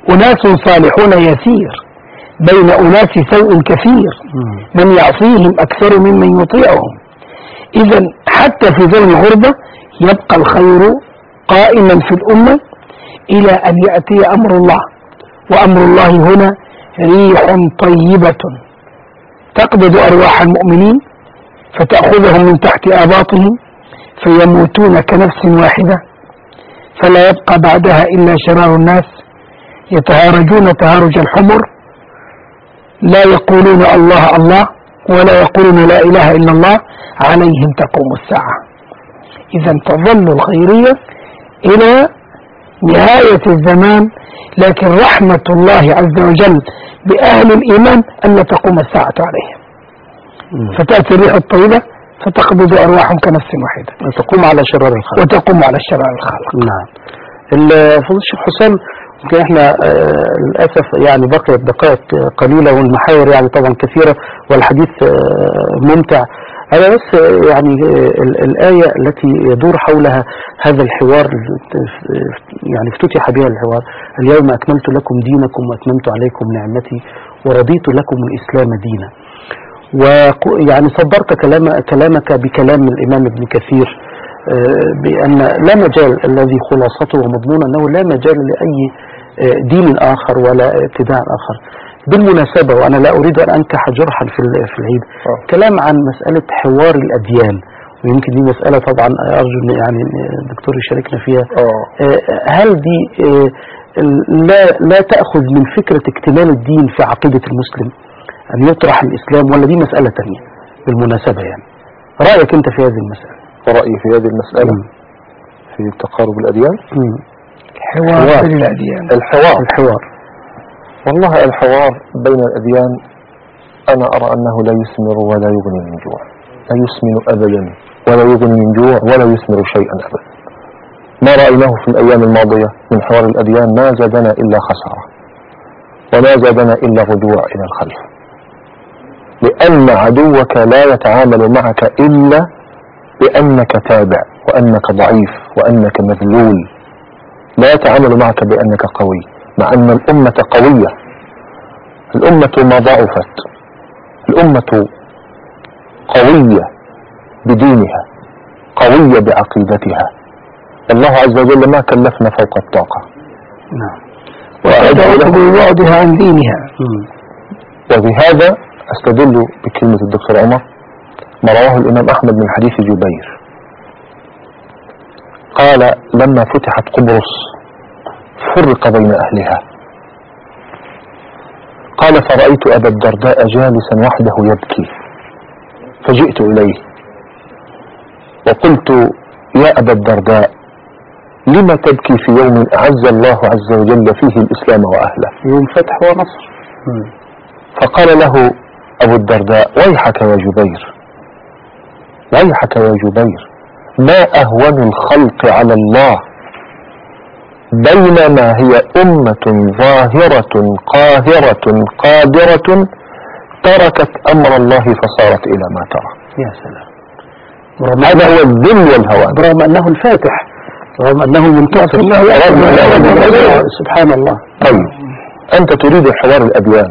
أناس صالحون يسير بين أناس سوء كثير، من يعصيهم أكثر ممن يطيعهم. إذا حتى في ظل الغربة يبقى الخير قائما في الأمة إلى أن يأتي أمر الله، وأمر الله هنا ريح طيبة تقبض أرواح المؤمنين فتأخذهم من تحت آباطهم فيموتون كنفس واحدة، فلا يبقى بعدها إلا شرار الناس يتهارجون تهارج الحمر، لا يقولون الله الله ولا يقولون لا إله إلا الله، عليهم تقوم الساعة. إذا تظل الخيرية إلى نهاية الزمان، لكن رحمة الله عز وجل بأهل الإيمان أن لا تقوم الساعة عليهم، فتأتي الريح الطيبة فتقبض أرواحهم كنفس واحدة تقوم على شرار الخلق وتقوم على شرار الخلق. نعم. فضل الشيخ حسام، يمكن احنا للأسف يعني بقيت دقائق قليلة والمحاور يعني طبعا كثيرة والحديث ممتع. أنا بس يعني الآية التي يدور حولها هذا الحوار يعني افتتح بها الحوار: اليوم أكملت لكم دينكم وأتممت عليكم نعمتي ورضيت لكم الإسلام دينا. ويعني صدرت كلامك بكلام الإمام ابن كثير بأن لا مجال، الذي خلاصته ومضمون أنه لا مجال لأي دين آخر ولا ابتداع آخر. بالمناسبة، وأنا لا أريد أن أنكح جرحا في العيد، كلام عن مسألة حوار الأديان، ويمكن دي مسألة طبعا أرجو أن يعني الدكتور يشاركنا فيها. هل دي لا تأخذ من فكرة اكتمال الدين في عقيدة المسلم أن يطرح الإسلام، ولا دي مسألة تانية بالمناسبة؟ يعني رأيك أنت في هذه المسألة؟ رأيي في هذه المسألة في تقارب الأديان، حوار بين الأديان. الحوار والله الحوار بين الأديان أنا أرى أنه لا يثمر ولا يغني من جوع، لا يسمن أبدا ولا يغني من جوع ولا يثمر شيئا أبدا. ما رأيناه في الأيام الماضية من حوار الأديان ما زادنا إلا خسارة، وما زادنا إلا رجوع إلى الخلف، لأن عدوك لا يتعامل معك إلا بأنك تابع وأنك ضعيف وأنك مذلول، لا يتعامل معك بأنك قوي، مع أن الأمة قوية. الأمة ما ضعفت، الأمة قوية بدينها، قوية بعقيدتها. الله عز وجل ما كلفنا فوق الطاقة. نعم. وأدعوك بوعدها عن دينها. وبهذا أستدل بكلمة الدكتور عمر ما رواه الإمام أحمد من حديث جبير، قال: لما فتحت قبرص فرق بين أهلها، قال: فرأيت أبا الدرداء جالسا وحده يبكي، فجئت إليه وقلت: يا أبا الدرداء، لما تبكي في يوم أعز الله عز وجل فيه الإسلام وأهله؟ يوم فتح ونصر. فقال له أبو الدرداء: ويحك يا جبير، ويحك يا جبير، ما أهون الخلق على الله، بينما هي أمة ظاهرة قاهرة قادرة تركت أمر الله فصارت إلى ما ترى. يا سلام. هذا هو الذل والهوان، برغم أنه الفاتح، رغم أنه المنتصر، سبحان الله. طيب أنت تريد حوار الأديان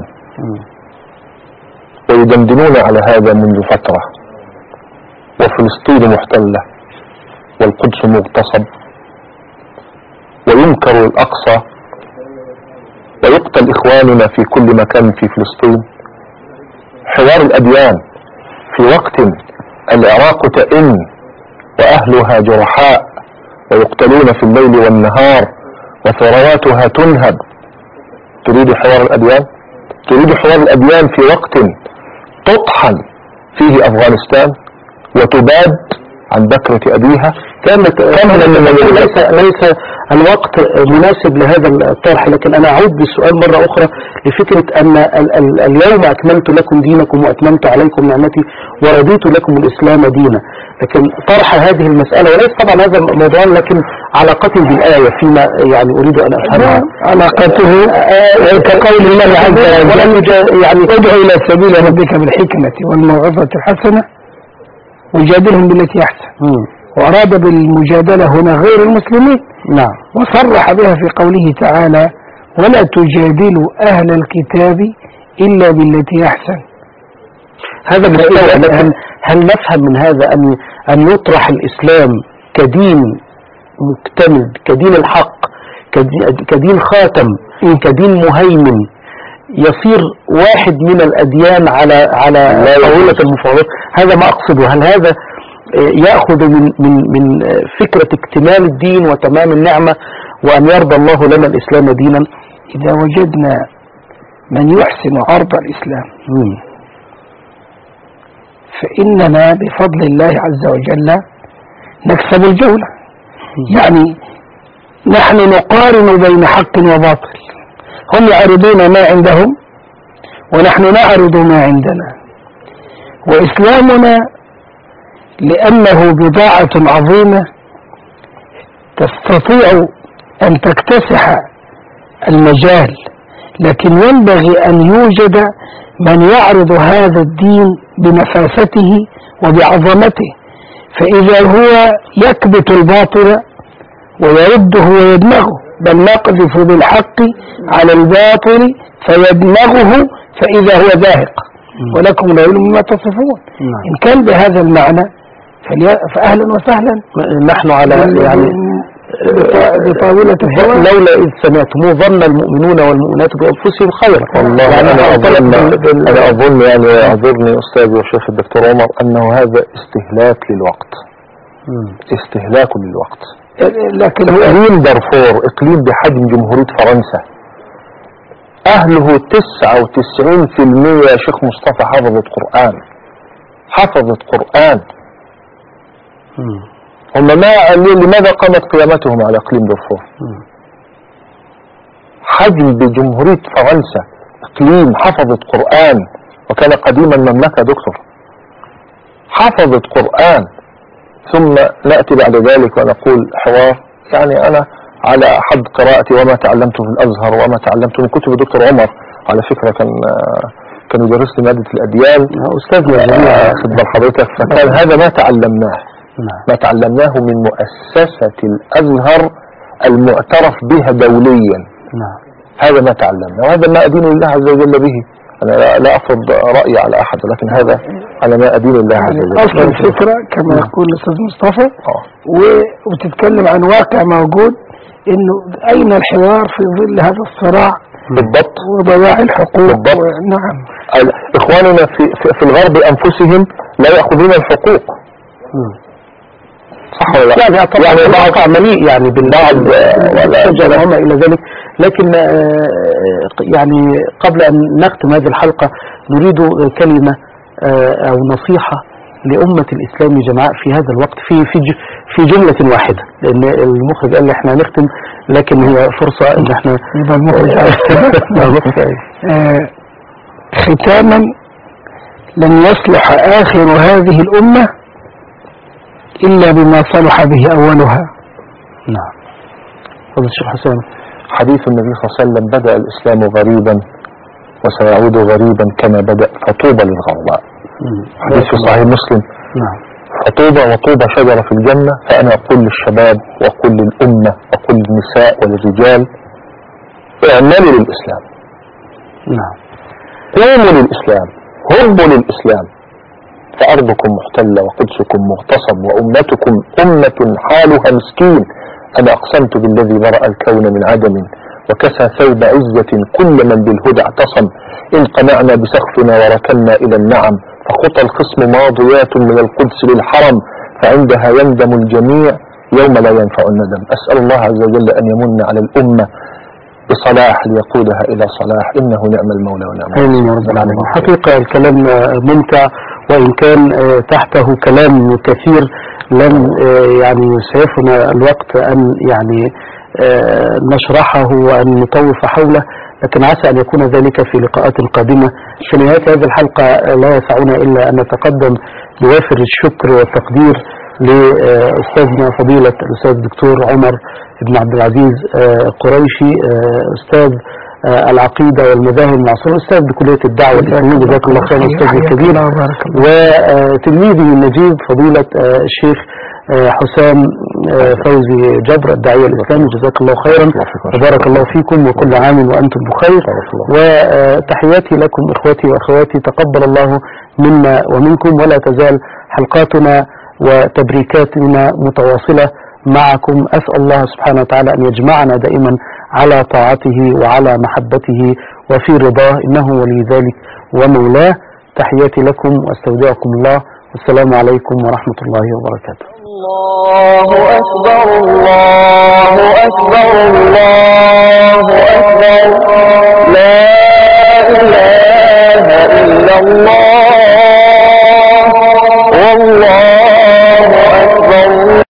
ويدندنون على هذا منذ فترة، وفلسطين محتلة والقدس مغتصب وينكر الأقصى ويقتل إخواننا في كل مكان في فلسطين. حوار الأديان في وقت العراق تئن وأهلها جرحاء ويقتلون في الليل والنهار وثرواتها تنهب، تريد حوار الأديان؟ تريد حوار الأديان في وقت تطحن فيه أفغانستان وتباد عن بكرة أبيها؟ ليس الوقت مناسب لهذا الطرح، لكن أنا أعود بالسؤال مرة أخرى لفكرة أن اليوم أكملت لكم دينكم وأتممت عليكم نعمتي ورضيت لكم الإسلام دينا. لكن طرح هذه المسألة، وليس طبعا هذا الموضوع، لكن علاقته بالآية فيما يعني أريد أن أفهمها. علاقته كقول الله عز وجل: يعني ادعو إلى سبيل ربك بالحكمة والموعظة الحسنة وجادلهم بالتي أحسن. وأراد بالمجادلة هنا غير المسلمين. نعم. وصرح بها في قوله تعالى: ولا تجادلوا أهل الكتاب إلا بالتي أحسن. هذا مستوى، لكن هل نفهم من هذا أن يطرح الإسلام كدين مكتمل، كدين الحق، كدين خاتم، كدين مهيمن، يصير واحد من الأديان على طاولة المفاوضات؟ هذا ما أقصده. هل هذا يأخذ من فكرة اكتمال الدين وتمام النعمة وأن يرضى الله لنا الإسلام دينا؟ إذا وجدنا من يحسن عرض الإسلام فإننا بفضل الله عز وجل نكسب الجولة. يعني نحن نقارن بين حق وباطل، هم يعرضون ما عندهم ونحن نعرض ما عندنا. وإسلامنا لأنه بضاعة عظيمة تستطيع أن تكتسح المجال، لكن ينبغي أن يوجد من يعرض هذا الدين بنفاسته وبعظمته، فإذا هو يكبت الباطل ويرده ويدمغه، بل نقذف بالحق على الباطل فيدمغه فإذا هو زاهق ولكم لا علم ما تصفون. إن كان بهذا المعنى فأهلا وسهلا، نحن على يعني بطاولة الحوار. لولا إذ سمعتموه ظن المؤمنون والمؤمنات بأنفسهم خيرا. والله يعني أنا أظن يعني أعذرني أستاذي وشيخ الدكتور عمر أنه هذا استهلاك للوقت، استهلاك للوقت. لكن إقليم دارفور إقليم بحجم جمهورية فرنسا، أهله 99% يا شيخ مصطفى حفظت قرآن، حفظت قرآن. هم لماذا قامت قيامتهم على إقليم دارفور؟ حجم بجمهورية فرنسا، إقليم حفظت قرآن، وكان قديما مملكة دكتور، حفظت قرآن. ثم نأتي بعد ذلك ونقول حوار. يعني أنا على حد قراءتي وما تعلمته في الأزهر وما تعلمته من كتب دكتور عمر، على فكرة كان يدرسني مادة الأديان أستاذنا خد بال حضرتك، فكان هذا ما تعلمناه، ما تعلمناه من مؤسسة الأزهر المعترف بها دوليا. هذا ما تعلمنا، وهذا ما أدين الله عز وجل به. أنا لا أفرض رأيي على أحد، لكن هذا على ما أدين الله عز وجل. أصل الفكرة كما يقول الأستاذ مصطفى، وتتكلم عن واقع موجود، إنه أين الحوار في ظل هذا الصراع بالضبط وضياع الحقوق. بالضبط. نعم. إخواننا في الغرب أنفسهم لا يأخذون الحقوق، صح ولا لا؟ يعني واقع مليء يعني بالبعض وما إلى ذلك. لكن يعني قبل أن نختم هذه الحلقة نريد كلمة أو نصيحة لأمة الإسلام جماعة في هذا الوقت في جملة واحدة، لأن المخرج قال لي احنا هنختم، لكن هي فرصة ان احنا ختاما لن يصلح آخر هذه الأمة إلا بما صلح به أولها. نعم. فضل الشيخ حسام. حديث النبي صلى الله عليه وسلم: بدأ الإسلام غريبا وسيعود غريبا كما بدأ، فطوبى للغرباء. حديث في صحيح مسلم. نعم. فطوبى وطوبى شجرة في الجنة. فأنا أقول للشباب وأقول للأمة وأقول للنساء وللرجال: اعملوا للإسلام. نعم. قوموا للإسلام، هربوا للإسلام، فأرضكم محتلة وقدسكم مغتصب وأمتكم أمة حالها مسكين. أنا أقسمت بالذي برأ الكون من عدم وكسى ثوب عزة كل من بالهدى اعتصم. إن قنعنا بسقفنا وركنا إلى النعم، فخطى الخصم ماضيات من القدس للحرم، فعندها يندم الجميع يوم لا ينفع الندم. أسأل الله عز وجل أن يمن على الأمة بصلاح ليقودها إلى صلاح، إنه نعم المولى ونعم آمين يا رب العالمين. حقيقة الكلام ممتع، وإن كان تحته كلام كثير لن يعني يسعفنا الوقت أن يعني نشرحه وأن نطوف حوله، لكن عسى أن يكون ذلك في لقاءات قادمة. في نهاية هذه الحلقة لا يسعنا إلا أن نتقدم بوافر الشكر والتقدير لأستاذنا فضيلة الأستاذ الدكتور عمر بن عبد العزيز قريشي، أستاذ العقيدة والمذاهب المعاصرة، أستاذ بكلية الدعوة والإسلامية، جزاك الله خيرا أستاذ الكبير، وتلميذه النجيب فضيلة الشيخ حسام فوزي جبر الداعية الإسلامي، جزاك الله خيرا وبارك الله فيكم، وكل عام وأنتم بخير. وتحياتي لكم إخوتي وأخواتي، تقبل الله منا ومنكم، ولا تزال حلقاتنا وتبريكاتنا متواصلة معكم. أسأل الله سبحانه وتعالى أن يجمعنا دائما على طاعته وعلى محبته وفي رضاه، إنه ولي ذلك ومولاه. تحياتي لكم وأستودعكم الله، والسلام عليكم ورحمة الله وبركاته. الله أكبر الله أكبر الله أكبر، لا إله إلا الله.